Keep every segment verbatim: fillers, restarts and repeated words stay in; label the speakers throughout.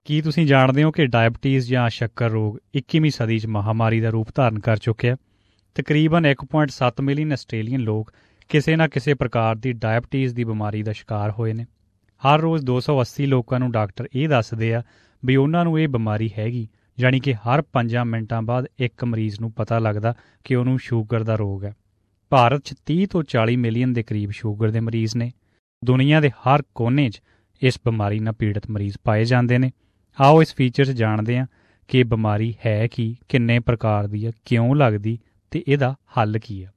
Speaker 1: ਕੀ ਤੁਸੀਂ ਜਾਣਦੇ ਹੋ ਕਿ ਡਾਇਬਟੀਜ਼ ਜਾਂ ਸ਼ੱਕਰ ਰੋਗ ਇੱਕੀਵੀਂ ਸਦੀ 'ਚ ਮਹਾਮਾਰੀ ਦਾ ਰੂਪ ਧਾਰਨ ਕਰ ਚੁੱਕਿਆ? ਤਕਰੀਬਨ ਇੱਕ ਪੁਆਇੰਟ ਸੱਤ ਮਿਲੀਅਨ ਆਸਟ੍ਰੇਲੀਅਨ ਲੋਕ ਕਿਸੇ ਨਾ ਕਿਸੇ ਪ੍ਰਕਾਰ ਦੀ ਡਾਇਬਟੀਜ਼ ਦੀ ਬਿਮਾਰੀ ਦਾ ਸ਼ਿਕਾਰ ਹੋਏ ਨੇ। ਹਰ ਰੋਜ਼ ਦੋ ਸੌ ਅੱਸੀ ਲੋਕਾਂ ਨੂੰ ਡਾਕਟਰ ਇਹ ਦੱਸਦੇ ਆ ਵੀ ਉਹਨਾਂ ਨੂੰ ਇਹ ਬਿਮਾਰੀ ਹੈਗੀ, ਯਾਨੀ ਕਿ ਹਰ ਪੰਜਾਂ ਮਿੰਟਾਂ ਬਾਅਦ ਇੱਕ ਮਰੀਜ਼ ਨੂੰ ਪਤਾ ਲੱਗਦਾ ਕਿ ਉਹਨੂੰ ਸ਼ੂਗਰ ਦਾ ਰੋਗ ਹੈ। ਭਾਰਤ 'ਚ ਤੀਹ ਤੋਂ ਚਾਲੀ ਮਿਲੀਅਨ ਦੇ ਕਰੀਬ ਸ਼ੂਗਰ ਦੇ ਮਰੀਜ਼ ਨੇ। ਦੁਨੀਆ ਦੇ ਹਰ ਕੋਨੇ 'ਚ ਇਸ ਬਿਮਾਰੀ ਨਾਲ ਪੀੜਤ ਮਰੀਜ਼ ਪਾਏ ਜਾਂਦੇ ਨੇ। ਆਓ ਇਸ ਫੀਚਰ 'ਚ ਜਾਣਦੇ ਹਾਂ ਕਿ ਇਹ ਬਿਮਾਰੀ ਹੈ ਕੀ, ਕਿੰਨੇ ਪ੍ਰਕਾਰ ਦੀ ਹੈ, ਕਿਉਂ ਲੱਗਦੀ ਅਤੇ ਇਹਦਾ ਹੱਲ ਕੀ ਆ।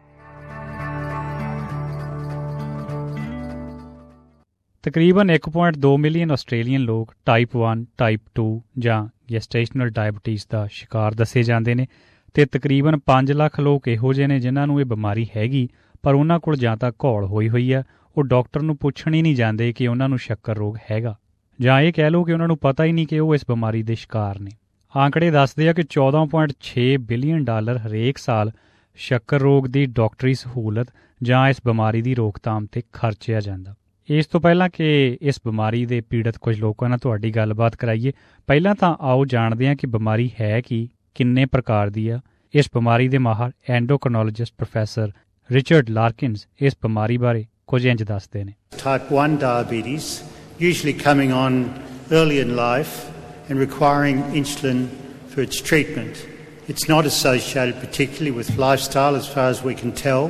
Speaker 1: ਤਕਰੀਬਨ ਇੱਕ ਪੁਆਇੰਟ ਦੋ ਮਿਲੀਅਨ ਆਸਟ੍ਰੇਲੀਅਨ ਲੋਕ ਟਾਈਪ ਵਨ, ਟਾਈਪ ਟੂ ਜਾਂ ਗੈਸਟੇਸ਼ਨਲ ਡਾਇਬਟੀਜ਼ ਦਾ ਸ਼ਿਕਾਰ ਦੱਸੇ ਜਾਂਦੇ ਨੇ ਅਤੇ ਤਕਰੀਬਨ ਪੰਜ ਲੱਖ ਲੋਕ ਇਹੋ ਜਿਹੇ ਨੇ ਜਿਨ੍ਹਾਂ ਨੂੰ ਇਹ ਬਿਮਾਰੀ ਹੈਗੀ, ਪਰ ਉਹਨਾਂ ਕੋਲ ਜਾਂ ਤਾਂ ਘੋਲ ਹੋਈ ਹੋਈ ਆ, ਉਹ ਡਾਕਟਰ ਨੂੰ ਪੁੱਛਣ ਹੀ ਨਹੀਂ ਜਾਂਦੇ ਕਿ ਉਹਨਾਂ ਨੂੰ ਸ਼ੱਕਰ ਰੋਗ ਹੈਗਾ, ਜਾਂ ਇਹ ਕਹਿ ਲਓ ਕਿ ਉਹਨਾਂ ਨੂੰ ਪਤਾ ਹੀ ਨਹੀਂ ਕਿ ਉਹ ਇਸ ਬਿਮਾਰੀ ਦੇ ਸ਼ਿਕਾਰ ਨੇ। ਆਂਕੜੇ ਦੱਸਦੇ ਆ ਕਿ ਚੌਦਾਂ ਪੁਆਇੰਟ ਛੇ ਬਿਲੀਅਨ ਡਾਲਰ ਹਰੇਕ ਸਾਲ ਸ਼ੱਕਰ ਰੋਗ ਦੀ ਡਾਕਟਰੀ ਸਹੂਲਤ ਜਾਂ ਇਸ ਬਿਮਾਰੀ ਦੀ ਰੋਕਥਾਮ 'ਤੇ ਖਰਚਿਆ ਜਾਂਦਾ। ਇਸ ਤੋਂ ਪਹਿਲਾਂ ਕਿ ਇਸ ਬਿਮਾਰੀ ਦੇ ਪੀੜਤ ਕੁਝ ਲੋਕਾਂ ਨਾਲ ਤੁਹਾਡੀ ਗੱਲਬਾਤ ਕਰਾਈਏ, ਪਹਿਲਾਂ ਤਾਂ ਆਓ ਜਾਣਦੇ ਹਾਂ ਕਿ ਬਿਮਾਰੀ ਹੈ ਕੀ, ਕਿੰਨੇ ਪ੍ਰਕਾਰ ਦੀ ਆ। ਇਸ ਬਿਮਾਰੀ ਦੇ ਮਾਹਰ ਐਂਡੋਕ੍ਰਿਨੋਲੋਜਿਸਟ ਪ੍ਰੋਫੈਸਰ ਰਿਚਰਡ ਲਾਰਕਿਨਸ ਇਸ ਬਿਮਾਰੀ ਬਾਰੇ ਕੁਝ ਇੰਝ ਦੱਸਦੇ ਨੇ।
Speaker 2: Type one diabetes, usually coming on early in life and requiring insulin for its treatment. It's not associated particularly with lifestyle as far as we can tell,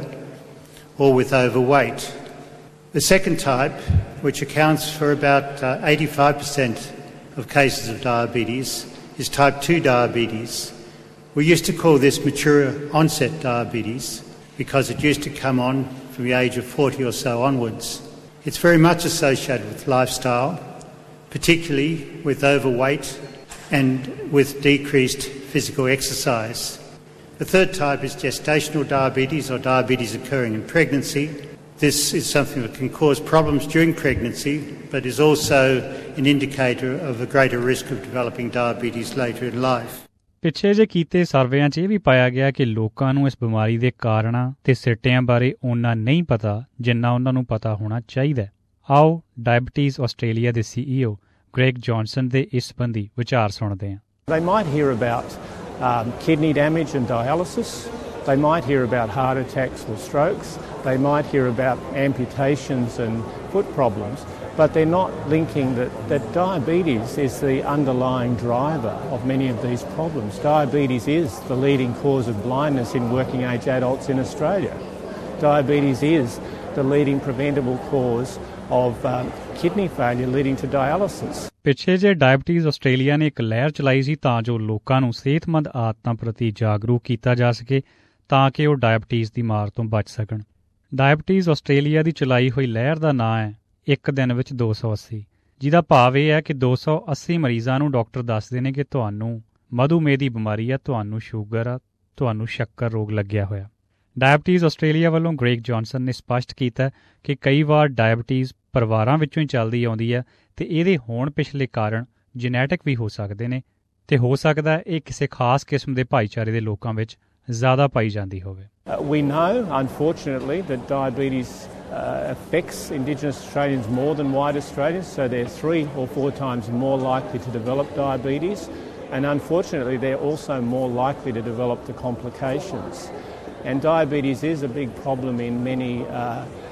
Speaker 2: or with overweight. The second type, which accounts for about uh, eighty-five percent of cases of diabetes, is type two diabetes. We used to call this mature onset diabetes because it used to come on from the age of forty or so onwards. It's very much associated with lifestyle, particularly with overweight and with decreased physical exercise. The third type is gestational diabetes, or diabetes occurring in pregnancy. This is something that can cause problems during pregnancy, but is also an indicator of a greater risk of developing diabetes later in life.
Speaker 1: ਪਿੱਛੇ ਜੇ ਕੀਤੇ ਸਰਵੇਆਂ 'ਚ ਇਹ ਵੀ ਪਾਇਆ ਗਿਆ ਕਿ ਲੋਕਾਂ ਨੂੰ ਇਸ ਬਿਮਾਰੀ ਦੇ ਕਾਰਨਾਂ ਤੇ ਸਿੱਟਿਆਂ ਬਾਰੇ ਓਨਾ ਨਹੀਂ ਪਤਾ ਜਿੰਨਾ ਉਹਨਾਂ ਨੂੰ ਪਤਾ ਹੋਣਾ ਚਾਹੀਦਾ। ਆਓ ਡਾਇਬਟੀਜ਼ ਆਸਟ੍ਰੇਲੀਆ ਦੇ ਸੀ ਈ ਓ ਗ੍ਰੈਗ ਜੌਨਸਨ ਦੇ ਇਸ ਸੰਬੰਧੀ ਵਿਚਾਰ ਸੁਣਦੇ ਹਾਂ।
Speaker 3: They might hear about um, kidney damage and dialysis. They might hear about heart attacks or strokes. They might hear about amputations and foot problems. But they're not linking that, that diabetes is the underlying driver of many of these problems. Diabetes is the leading cause of blindness in working age adults in Australia. Diabetes is the leading preventable cause of um, kidney failure leading to dialysis.
Speaker 1: ਪਿੱਛੇ ਜੇ diabetes Australia ਨੇ ਇੱਕ ਲਹਿਰ ਚਲਾਈ ਸੀ ਤਾਂ ਜੋ ਲੋਕਾਂ ਨੂੰ ਸਿਹਤਮੰਦ ਆਦਤਾਂ ਪ੍ਰਤੀ ਜਾਗਰੂਕ ਕੀਤਾ ਜਾ ਸਕੇ ਤਾਂ ਕਿ ਉਹ ਡਾਇਬਟੀਜ਼ ਦੀ ਮਾਰ ਤੋਂ ਬਚ ਸਕਣ। ਡਾਇਬਟੀਜ਼ ਆਸਟ੍ਰੇਲੀਆ ਦੀ ਚਲਾਈ ਹੋਈ ਲਹਿਰ ਦਾ ਨਾਂ ਹੈ ਇੱਕ ਦਿਨ ਵਿੱਚ ਦੋ ਸੌ ਅੱਸੀ, ਜਿਹਦਾ ਭਾਵ ਇਹ ਹੈ ਕਿ ਦੋ ਸੌ ਅੱਸੀ ਮਰੀਜ਼ਾਂ ਨੂੰ ਡਾਕਟਰ ਦੱਸਦੇ ਨੇ ਕਿ ਤੁਹਾਨੂੰ ਮਧੂਮੇਹ ਦੀ ਬਿਮਾਰੀ ਆ, ਤੁਹਾਨੂੰ ਸ਼ੂਗਰ ਆ, ਤੁਹਾਨੂੰ ਸ਼ੱਕਰ ਰੋਗ ਲੱਗਿਆ ਹੋਇਆ। ਡਾਇਬਟੀਜ਼ ਆਸਟ੍ਰੇਲੀਆ ਵੱਲੋਂ ਗ੍ਰੈਗ ਜੌਨਸਨ ਨੇ ਸਪਸ਼ਟ ਕੀਤਾ ਕਿ ਕਈ ਵਾਰ ਡਾਇਬਟੀਜ਼ ਪਰਿਵਾਰਾਂ ਵਿੱਚੋਂ ਹੀ ਚੱਲਦੀ ਆਉਂਦੀ ਹੈ ਅਤੇ ਇਹਦੇ ਹੋਣ ਪਿਛਲੇ ਕਾਰਨ ਜੈਨੇਟਿਕ ਵੀ ਹੋ ਸਕਦੇ ਨੇ ਅਤੇ ਹੋ ਸਕਦਾ ਇਹ ਕਿਸੇ ਖਾਸ ਕਿਸਮ ਦੇ ਭਾਈਚਾਰੇ ਦੇ ਲੋਕਾਂ ਵਿੱਚ ਜ਼ਿਆਦਾ ਪਾਈ ਜਾਂਦੀ ਹੋਵੇ।
Speaker 3: We know, unfortunately, that diabetes uh, affects Indigenous Australians more than white Australians, so they're three or four times more likely to develop diabetes, and unfortunately they're also more likely to develop the complications. And diabetes is a big problem in many uh,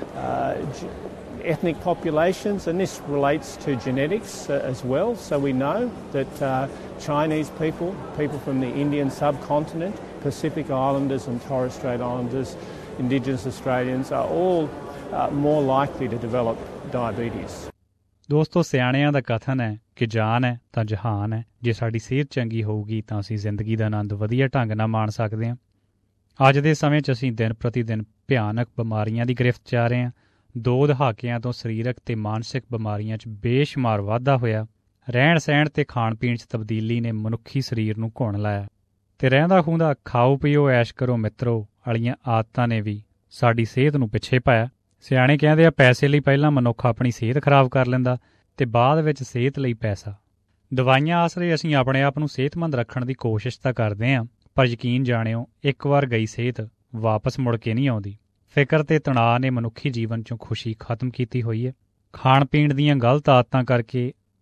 Speaker 3: uh, ethnic populations, and this relates to genetics uh, as well. So we know that uh, Chinese people, people from the Indian subcontinent, Pacific Islanders and Torres Strait Islanders, Indigenous Australians are all uh, more likely to develop diabetes.
Speaker 1: ਦੋਸਤੋ, ਸਿਆਣਿਆਂ ਦਾ ਕਥਨ ਹੈ ਕਿ ਜਾਨ ਹੈ ਤਾਂ ਜਹਾਨ ਹੈ। ਜੇ ਸਾਡੀ ਸਿਹਤ ਚੰਗੀ ਹੋਊਗੀ ਤਾਂ ਅਸੀਂ ਜ਼ਿੰਦਗੀ ਦਾ ਆਨੰਦ ਵਧੀਆ ਢੰਗ ਨਾਲ ਮਾਣ ਸਕਦੇ ਹਾਂ। ਅੱਜ ਦੇ ਸਮੇਂ 'ਚ ਅਸੀਂ ਦਿਨ ਪ੍ਰਤੀ ਦਿਨ ਭਿਆਨਕ ਬਿਮਾਰੀਆਂ ਦੀ ਗ੍ਰਿਫਤ 'ਚ ਆ ਰਹੇ ਹਾਂ। ਦੋ ਦਹਾਕਿਆਂ ਤੋਂ ਸਰੀਰਕ ਤੇ ਮਾਨਸਿਕ ਬਿਮਾਰੀਆਂ 'ਚ ਬੇਸ਼ੁਮਾਰ ਵਾਧਾ ਹੋਇਆ। ਰਹਿਣ ਸਹਿਣ ਤੇ ਖਾਣ ਪੀਣ 'ਚ ਤਬਦੀਲੀ ਨੇ ਮਨੁੱਖੀ ਸਰੀਰ ਨੂੰ ਘੁਣ ਲਾਇਆ ਅਤੇ ਰਹਿੰਦਾ ਖੂੰਹਦਾ ਖਾਓ ਪੀਓ ਐਸ਼ ਕਰੋ ਮਿੱਤਰੋ ਵਾਲੀਆਂ ਆਦਤਾਂ ਨੇ ਵੀ ਸਾਡੀ ਸਿਹਤ ਨੂੰ ਪਿੱਛੇ ਪਾਇਆ। ਸਿਆਣੇ ਕਹਿੰਦੇ ਆ, ਪੈਸੇ ਲਈ ਪਹਿਲਾਂ ਮਨੁੱਖ ਆਪਣੀ ਸਿਹਤ ਖਰਾਬ ਕਰ ਲੈਂਦਾ ਅਤੇ ਬਾਅਦ ਵਿੱਚ ਸਿਹਤ ਲਈ ਪੈਸਾ। ਦਵਾਈਆਂ ਆਸਰੇ ਅਸੀਂ ਆਪਣੇ ਆਪ ਨੂੰ ਸਿਹਤਮੰਦ ਰੱਖਣ ਦੀ ਕੋਸ਼ਿਸ਼ ਤਾਂ ਕਰਦੇ ਹਾਂ, ਪਰ ਯਕੀਨ ਜਾਣਿਓ ਇੱਕ ਵਾਰ ਗਈ ਸਿਹਤ ਵਾਪਸ ਮੁੜ ਕੇ ਨਹੀਂ ਆਉਂਦੀ। ਫਿਕਰ ਤੇ ਤਣਾਅ ਨੇ ਮਨੁੱਖੀ ਜੀਵਨ 'ਚੋਂ ਖੁਸ਼ੀ ਖਤਮ ਕੀਤੀ ਹੋਈ ਹੈ। ਖਾਣ ਪੀਣ ਦੀਆਂ ਗਲਤ ਆਦਤਾਂ ਕਰਕੇ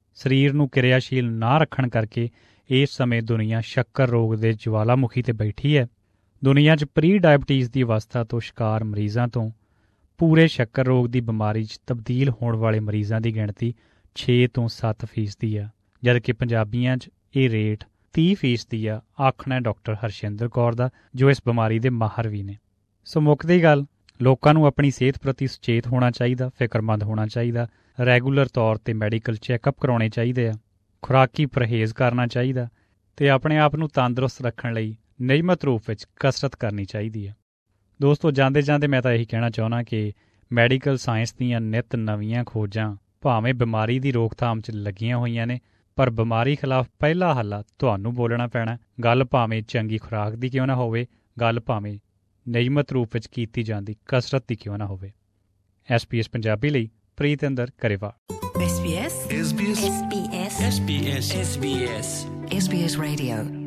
Speaker 1: ਸਰੀਰ ਨੂੰ ਕਿਰਿਆਸ਼ੀਲ ਨਾ ਰੱਖਣ ਕਰਕੇ ਇਸ ਸਮੇਂ ਦੁਨੀਆ ਸ਼ੱਕਰ ਰੋਗ ਦੇ ਜਵਾਲਾਮੁਖੀ 'ਤੇ ਬੈਠੀ ਹੈ। ਦੁਨੀਆ 'ਚ ਪ੍ਰੀ ਡਾਇਬਟੀਜ਼ ਦੀ ਅਵਸਥਾ ਤੋਂ ਸ਼ਿਕਾਰ ਮਰੀਜ਼ਾਂ ਤੋਂ ਪੂਰੇ ਸ਼ੱਕਰ ਰੋਗ ਦੀ ਬਿਮਾਰੀ 'ਚ ਤਬਦੀਲ ਹੋਣ ਵਾਲੇ ਮਰੀਜ਼ਾਂ ਦੀ ਗਿਣਤੀ ਛੇ ਤੋਂ ਸੱਤ ਫੀਸਦੀ ਆ, ਜਦਕਿ ਪੰਜਾਬੀਆਂ 'ਚ ਇਹ ਰੇਟ ਤੀਹ ਫੀਸਦੀ ਆ, ਆਖਣਾ ਡਾਕਟਰ ਹਰਸ਼ਿੰਦਰ ਕੌਰ ਦਾ, ਜੋ ਇਸ ਬਿਮਾਰੀ ਦੇ ਮਾਹਰ ਵੀ ਨੇ। ਸੋ ਮੁੱਕਦੀ ਗੱਲ, ਲੋਕਾਂ ਨੂੰ ਆਪਣੀ ਸਿਹਤ ਪ੍ਰਤੀ ਸੁਚੇਤ ਹੋਣਾ ਚਾਹੀਦਾ, ਫਿਕਰਮੰਦ ਹੋਣਾ ਚਾਹੀਦਾ, ਰੈਗੂਲਰ ਤੌਰ 'ਤੇ ਮੈਡੀਕਲ ਚੈੱਕਅਪ ਕਰਾਉਣੇ ਚਾਹੀਦੇ ਆ, ਖੁਰਾਕੀ ਪਰਹੇਜ਼ ਕਰਨਾ ਚਾਹੀਦਾ ਅਤੇ ਆਪਣੇ ਆਪ ਨੂੰ ਤੰਦਰੁਸਤ ਰੱਖਣ ਲਈ ਨਿਯਮਤ ਰੂਪ ਵਿੱਚ ਕਸਰਤ ਕਰਨੀ ਚਾਹੀਦੀ ਹੈ। ਦੋਸਤੋ, ਜਾਂਦੇ ਜਾਂਦੇ ਮੈਂ ਤਾਂ ਇਹੀ ਕਹਿਣਾ ਚਾਹੁੰਦਾ ਕਿ ਮੈਡੀਕਲ ਸਾਇੰਸ ਦੀਆਂ ਨਿੱਤ ਨਵੀਆਂ ਖੋਜਾਂ ਭਾਵੇਂ ਬਿਮਾਰੀ ਦੀ ਰੋਕਥਾਮ 'ਚ ਲੱਗੀਆਂ ਹੋਈਆਂ ਨੇ, ਪਰ ਬਿਮਾਰੀ ਖਿਲਾਫ ਪਹਿਲਾ ਹੱਲਾ ਤੁਹਾਨੂੰ ਬੋਲਣਾ ਪੈਣਾ। ਗੱਲ ਭਾਵੇਂ ਚੰਗੀ ਖੁਰਾਕ ਦੀ ਕਿਉਂ ਨਾ ਹੋਵੇ, ਗੱਲ ਭਾਵੇਂ ਨਿਯਮਤ ਰੂਪ ਵਿੱਚ ਕੀਤੀ ਜਾਂਦੀ ਕਸਰਤ ਦੀ ਕਿਉਂ ਨਾ ਹੋਵੇ। ਐਸ ਪੀ ਐਸ ਪੰਜਾਬੀ ਲਈ Pritinder Karewal.
Speaker 4: S B S S B S S B S S B S S B S Radio